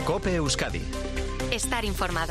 COPE Euskadi. Estar informado.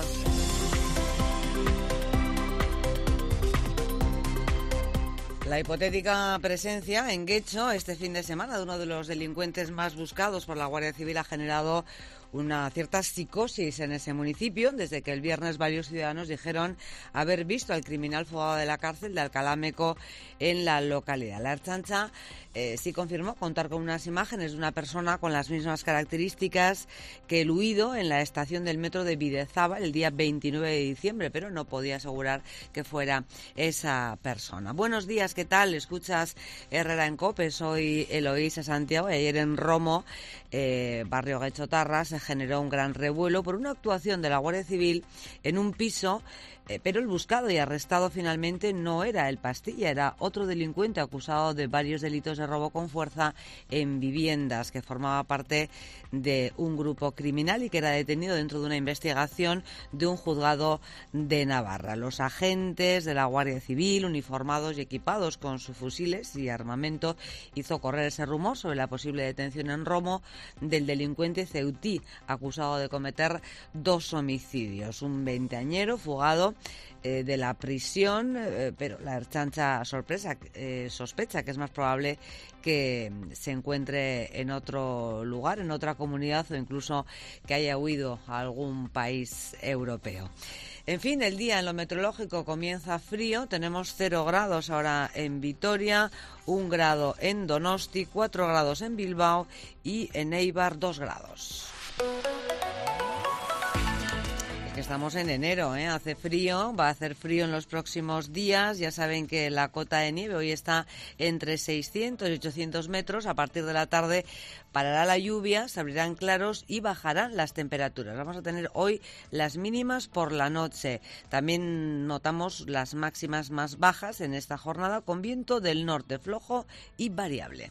La hipotética presencia en Guecho este fin de semana de uno de los delincuentes más buscados por la Guardia Civil ha generado una cierta psicosis en ese municipio, desde que el viernes varios ciudadanos dijeron haber visto al criminal fugado de la cárcel de Alcalá Meco en la localidad. La Ertzaintza sí confirmó contar con unas imágenes de una persona con las mismas características que el huido en la estación del metro de Bidezábal el día 29 de diciembre, pero no podía asegurar que fuera esa persona. Buenos días, ¿qué tal? Escuchas Herrera en COPE, soy Eloísa Santiago, y ayer en Romo, barrio Guechotarra, se generó un gran revuelo por una actuación de la Guardia Civil en un piso, pero el buscado y arrestado finalmente no era el Pastilla, era otro delincuente acusado de varios delitos de robo con fuerza en viviendas, que formaba parte de un grupo criminal y que era detenido dentro de una investigación de un juzgado de Navarra. Los agentes de la Guardia Civil, uniformados y equipados con sus fusiles y armamento, hizo correr ese rumor sobre la posible detención en Romo del delincuente Ceutí, acusado de cometer 2 homicidios. Un veinteañero fugado de la prisión, pero la Ertzaintza sospecha que es más probable que se encuentre en otro lugar, en otra comunidad, o incluso que haya huido a algún país europeo. En fin, el día en lo meteorológico comienza frío, tenemos 0 grados ahora en Vitoria, 1 grado en Donosti, 4 grados en Bilbao y en Eibar 2 grados. Estamos en enero, hace frío, va a hacer frío en los próximos días. Ya saben que la cota de nieve hoy está entre 600 y 800 metros. A partir de la tarde parará la lluvia, se abrirán claros y bajarán las temperaturas. Vamos a tener hoy las mínimas por la noche. También notamos las máximas más bajas en esta jornada, con viento del norte flojo y variable.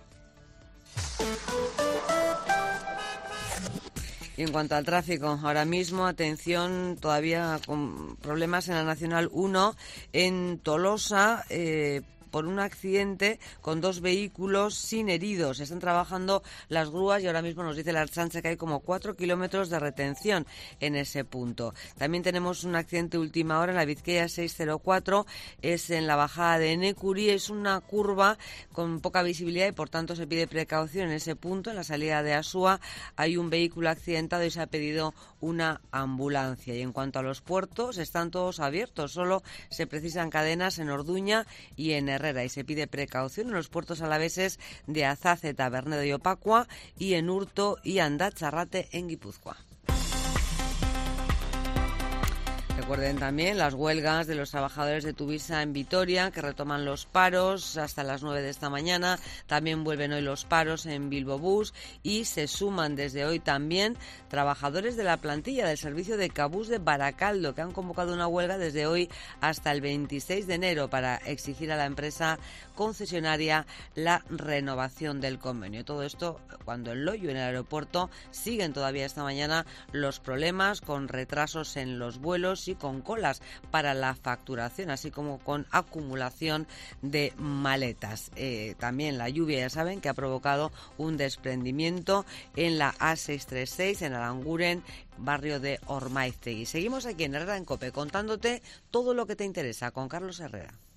Y en cuanto al tráfico, ahora mismo, atención, todavía con problemas en la Nacional 1 en Tolosa, por un accidente con 2 vehículos sin heridos. Están trabajando las grúas y ahora mismo nos dice la Ertzaintza que hay como 4 kilómetros de retención en ese punto. También tenemos un accidente última hora en la Vizcaya 604, es en la bajada de Necuri, es una curva con poca visibilidad y por tanto se pide precaución en ese punto. En la salida de Asúa hay un vehículo accidentado y se ha pedido una ambulancia. Y en cuanto a los puertos, están todos abiertos, solo se precisan cadenas en Orduña y en Herrera, y se pide precaución en los puertos alaveses de Azazeta, Bernedo y Opacua, y en Hurto y Andatxarrate en Guipúzcoa. Recuerden también las huelgas de los trabajadores de Tuvisa en Vitoria, que retoman los paros hasta las 9 de esta mañana. También vuelven hoy los paros en Bilbo Bus y se suman desde hoy también trabajadores de la plantilla del servicio de Cabús de Baracaldo, que han convocado una huelga desde hoy hasta el 26 de enero para exigir a la empresa concesionaria la renovación del convenio. Todo esto cuando en Loiu, en el aeropuerto, siguen todavía esta mañana los problemas con retrasos en los vuelos y con colas para la facturación, así como con acumulación de maletas. También la lluvia, ya saben, que ha provocado un desprendimiento en la A636 en Aranguren, barrio de Ormaiztegui. Seguimos aquí en Herrera en COPE contándote todo lo que te interesa con Carlos Herrera.